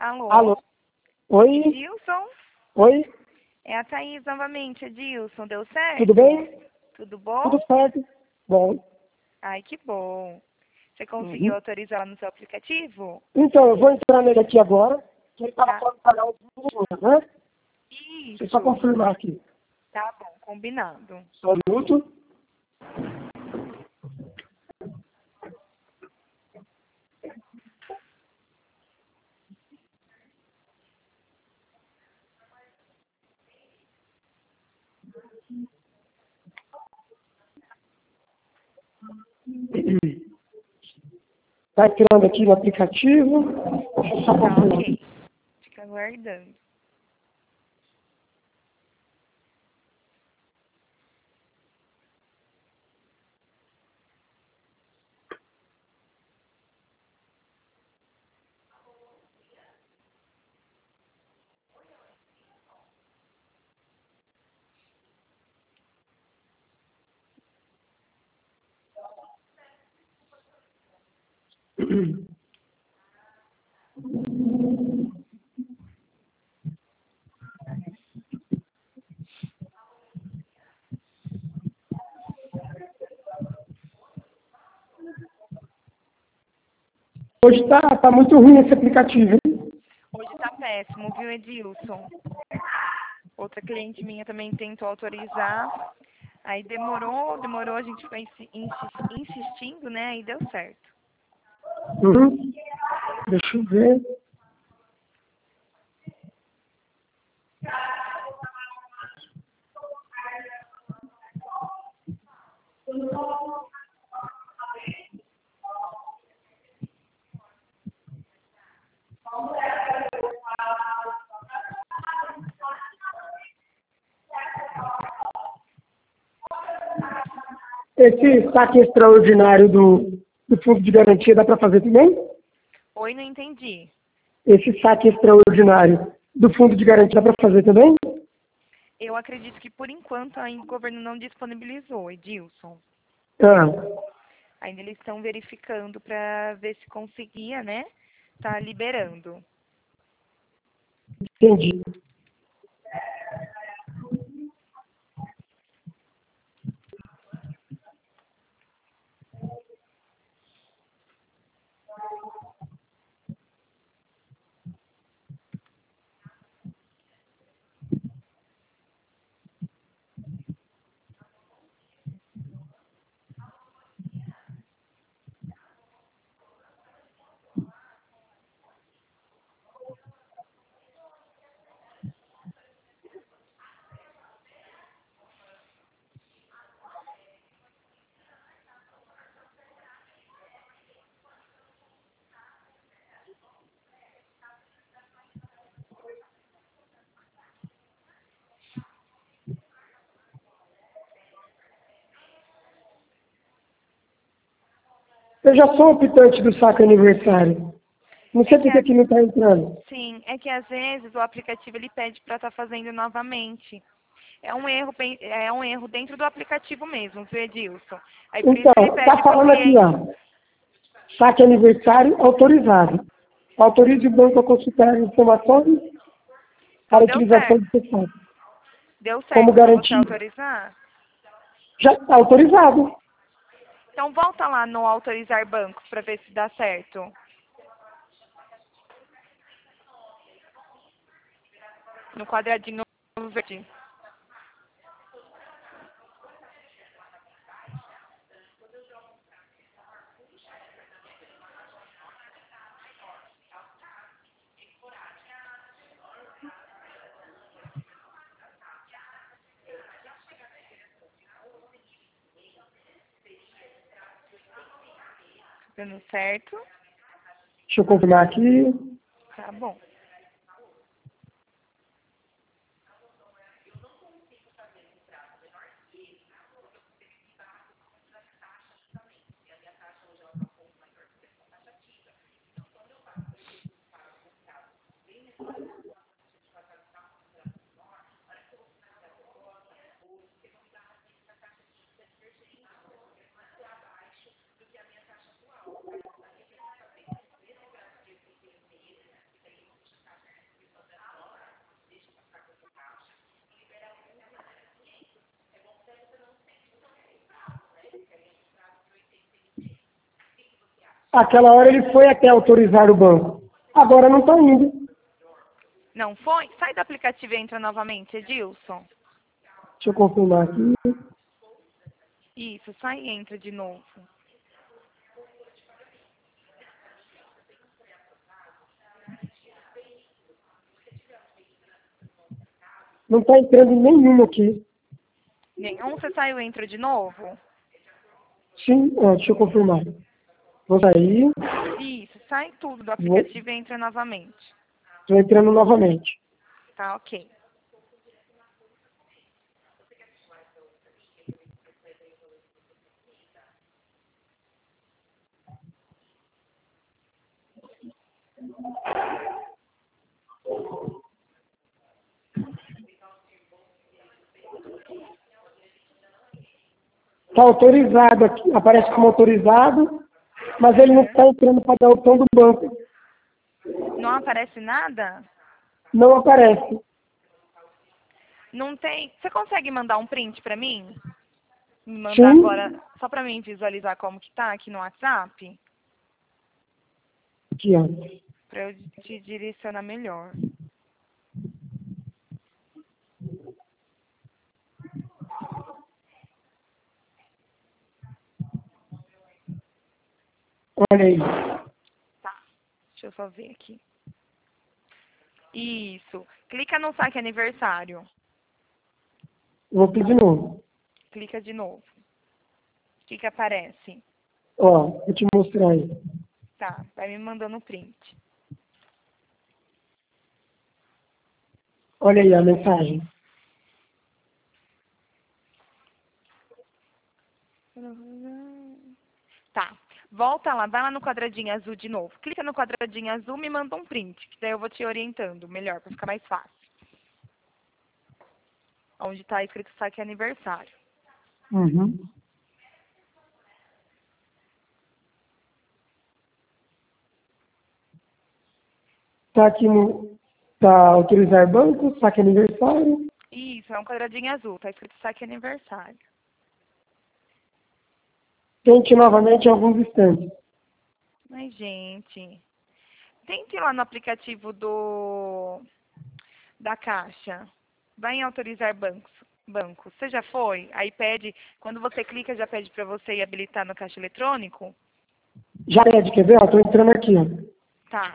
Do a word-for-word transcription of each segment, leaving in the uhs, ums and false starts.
Alô? Alô? Oi? Edilson? Oi? É a Thaís novamente, Edilson. Deu certo? Tudo bem? Tudo bom? Tudo certo. Bom. Ai, que bom. Você conseguiu Uhum. autorizar lá no seu aplicativo? Então, eu vou entrar nele aqui agora, que ele estava Tá. falando pagar o dinheiro, né? Deixa eu só Isso. confirmar aqui. Tá bom, combinado. Só um minuto. Está entrando aqui no aplicativo. Deixa eu só Tá confirmar. ok. Fica aguardando. Hoje está tá muito ruim esse aplicativo, hein? Hoje tá péssimo, viu, Edilson? Outra cliente minha também tentou autorizar. Aí demorou, demorou, a gente foi insi- insi- insistindo, né? Aí deu certo. Uhum. Deixa eu ver. Esse saque extraordinário do, do fundo de garantia dá para fazer também? Oi, não entendi. Esse saque extraordinário do fundo de garantia dá para fazer também? Eu acredito que por enquanto ainda o governo não disponibilizou, Edilson. Ah, Ainda eles estão verificando para ver se conseguia, né? Tá liberando. entendi. Eu já sou optante do saque aniversário. Não sei É que, por que a- que não está entrando. sim, é que às vezes o aplicativo ele pede para estar fazendo novamente. É um erro, bem- é um erro dentro do aplicativo mesmo, viu, Edilson? Aí por isso Então, que ele está pede para o falando aqui, cliente. ó. Saque aniversário autorizado. Autorize o banco a consultar as informações Então para deu utilização certo. do pessoal. Deu Como certo para você garantia. autorizar? Já está autorizado. Então volta lá no autorizar banco para ver se dá certo. No quadradinho verde. Dando certo. Deixa eu confirmar aqui. Tá bom. Aquela hora ele foi até autorizar o banco. Agora não está indo. Não foi? Sai do aplicativo e entra novamente, Edilson. Deixa eu confirmar aqui. Isso, sai e entra de novo. Não está entrando nenhum aqui. Nenhum, você saiu e entra de novo? Sim, ó, deixa eu confirmar. Vou sair. Isso, sai tudo do Vou, aplicativo e entra novamente. estou entrando novamente. Tá, ok. Está autorizado aqui. Aparece como autorizado, mas ele não está entrando para dar o botão do banco. Não aparece nada? Não aparece. Não tem. Você consegue mandar um print pra mim? Me mandar Sim. agora, só pra mim visualizar como que tá aqui no WhatsApp? Aqui, ó. Pra eu te direcionar melhor. Olha aí. Tá, deixa eu só ver aqui. Isso. Clica no saque aniversário. Vou pedir de novo. Clica de novo. O que que aparece? Ó, vou te mostrar aí. Tá, vai me mandando o print. Olha aí a mensagem. Tá. Volta lá, vai lá no quadradinho azul de novo. Clica no quadradinho azul, me manda um print, que daí eu vou te orientando melhor, pra ficar mais fácil. Onde tá escrito saque aniversário. Uhum. Tá aqui no... Tá autorizar banco, saque aniversário. Isso, é um quadradinho azul, tá escrito saque aniversário. Tente novamente em alguns instantes. Mas, gente, tente ir lá no aplicativo do da Caixa. Vai em autorizar bancos. Banco. Você já foi? Aí pede, quando você clica, já pede para você ir habilitar no caixa eletrônico? Já pede, quer ver? Ó, tô entrando aqui, ó. Tá.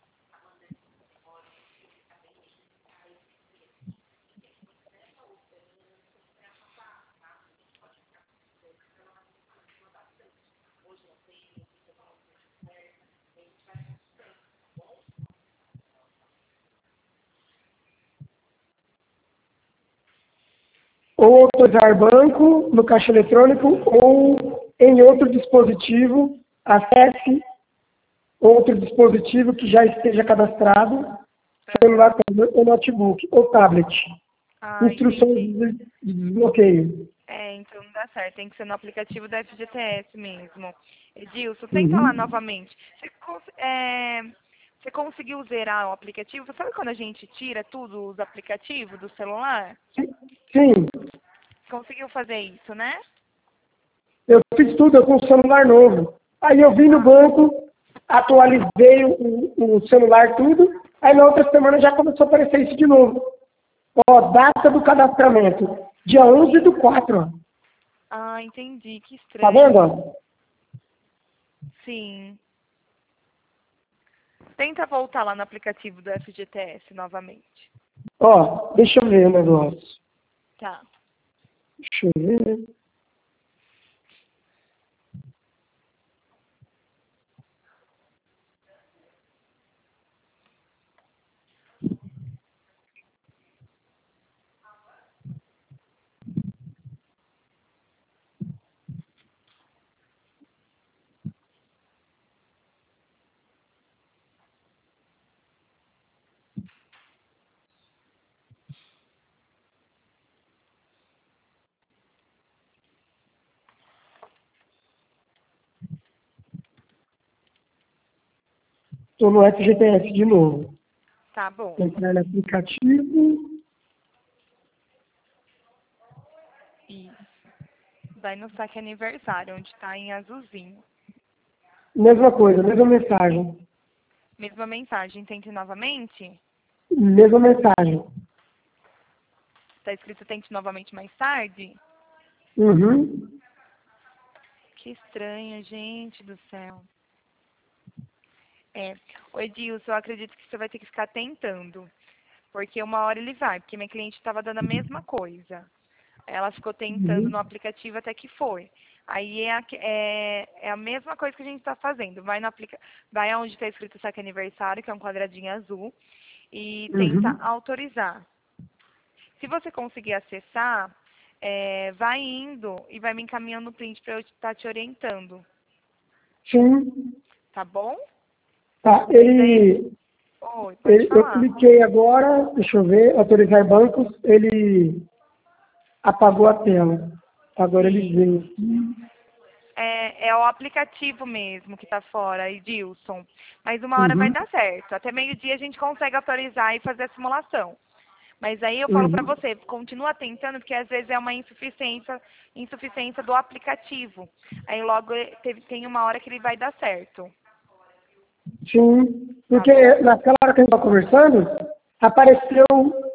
Ou autorizar banco no caixa eletrônico ou em outro dispositivo, acesse outro dispositivo que já esteja cadastrado, Aham. celular ou notebook, ou tablet. Ah, Instruções entendi. de de desbloqueio. É, então não dá certo. Tem que ser no aplicativo da F G T S mesmo. Edilson, tenta lá Uhum. novamente. Você, cons- é, você conseguiu zerar o aplicativo? Sabe quando a gente tira tudo os aplicativos do celular? Sim, Conseguiu fazer isso, né? eu fiz tudo, eu com um celular novo. Aí eu vim no Ah, banco, atualizei o, o celular tudo, aí na outra semana já começou a aparecer isso de novo. Ó, data do cadastramento, dia onze do quatro, ó. ah, entendi. Que Tá vendo, estranho. ó? Sim. Tenta voltar lá no aplicativo do F G T S novamente. Ó, deixa eu ver o negócio. Tá. Deixa eu ver. Estou no F G T S de novo. Tá bom. Entrar no aplicativo. Isso. Vai no saque aniversário, onde tá em azulzinho. Mesma coisa, mesma mensagem. Mesma mensagem. Tente novamente. Mesma mensagem. Está escrito tente novamente mais tarde? Uhum. Que estranho, gente do céu. É. Ô Edilson, eu acredito que você vai ter que ficar tentando. Porque uma hora ele vai, porque minha cliente estava dando a mesma coisa. Ela ficou tentando Uhum. no aplicativo até que foi. Aí é a, é, é a mesma coisa que a gente está fazendo. Vai, no aplica vai onde está escrito saque aniversário, que é um quadradinho azul, e tenta Uhum. autorizar. Se você conseguir acessar, é, vai indo e vai me encaminhando o print para eu estar te orientando. Sim. Tá bom? Tá, Mas aí. ele, Oi, pode ele, eu falar. cliquei agora, deixa eu ver, autorizar bancos, ele apagou a tela. Agora ele Sim. veio. É, é o aplicativo mesmo que está fora, Edilson. Mas uma hora vai Uhum. dar certo. Até meio-dia a gente consegue autorizar e fazer a simulação. Mas aí eu falo para Uhum. você, continua tentando, porque às vezes é uma insuficiência, insuficiência do aplicativo. Aí logo eh, teve, tem uma hora que ele vai dar certo. Sim, Tá porque bom? naquela hora que a gente estava conversando, apareceu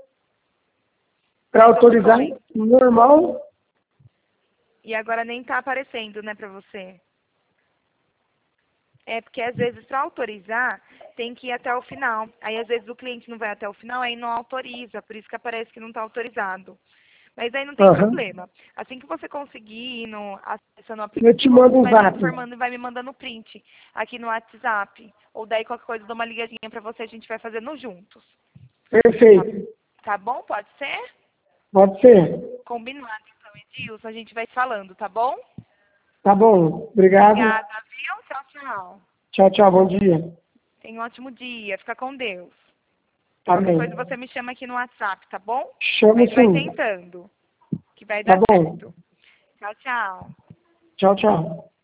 para As autorizar opções. normal. E agora nem está aparecendo, né, para você. É porque às vezes para autorizar tem que ir até o final. Aí às vezes o cliente não vai até o final, aí não autoriza, por isso que aparece que não está autorizado. Mas aí não tem Aham. problema. Assim que você conseguir ir no, acessando o Eu te aplicativo, mando você um vai me zap. informando e vai me mandando print aqui no WhatsApp. Ou daí qualquer coisa eu dou uma ligadinha para você, a gente vai fazendo juntos. Tá, Perfeito. tá bom? Pode ser? Pode ser. Combinado então, Edilson. A gente vai falando, tá bom? Tá bom. Obrigado. Obrigada, viu? Tchau, tchau. Tchau, tchau. Bom dia. Tenha um ótimo dia. Fica com Deus. Qualquer Amém. coisa você me chama aqui no WhatsApp, tá bom? Chamo Mas vai sim. tentando, que vai Tá dar bom. certo. Tchau, tchau. Tchau, tchau.